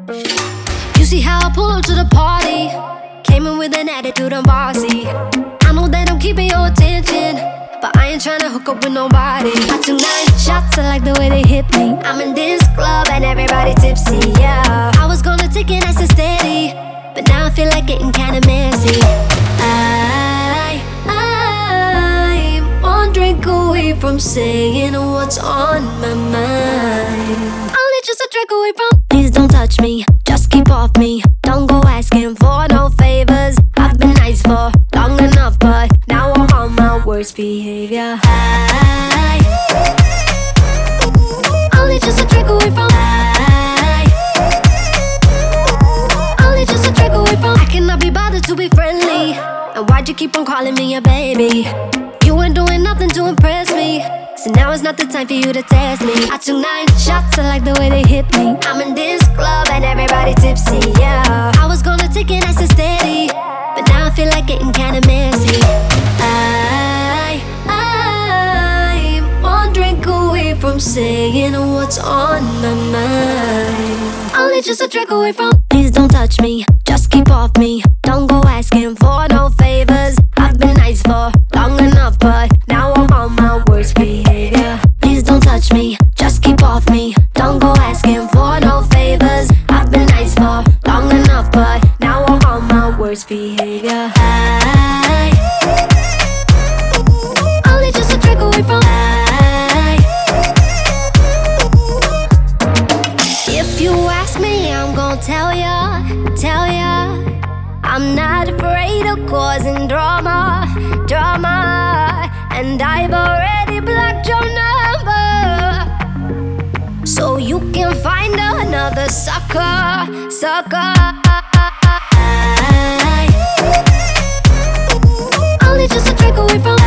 You see how I pull up to the party, came in with an attitude, I'm bossy. I know that I'm keeping your attention, but I ain't tryna hook up with nobody. I took 9 shots, I like the way they hit me. I'm in this club and everybody tipsy, yeah. I was gonna take it nice and steady, but now I feel like getting kinda messy. I'm one drink away from saying what's on my mind. Only just a drink away from. Please don't touch me, just keep off me. Don't go asking for no favors. I've been nice for long enough, but now I'm on my worst behavior. Only just a drink away from. Only just a drink away from. I cannot be bothered to be friendly, and why'd you keep on calling me a baby? You ain't doing nothing to impress me, so now it's not the time for you to test me. I took 9 shots, I like the way they hit me. I'm in this club and everybody tipsy, yeah. I was gonna take it nice and steady, but now I feel like getting kinda messy. I'm one drink away from saying what's on my mind. Only just a drink away from. Please don't touch me, just keep off me. Don't go asking for no favors. I've been nice for long enough, but now I'm on my worst behavior. Please don't touch me, just keep off me. Don't go asking for no favors. I've been nice for long enough, but now I'm on my worst behavior. Only just a drink away from. If you ask me, I'm gonna tell ya. I'm not afraid of causing drama, and I've already blocked your number, so you can find another sucker. Only just a drink away from.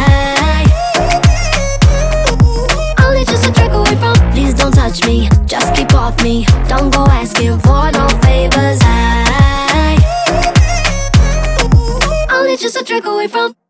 Only just a drink away from. Please don't touch me, just keep off me. Don't go asking for no favors. Only just a drink away from.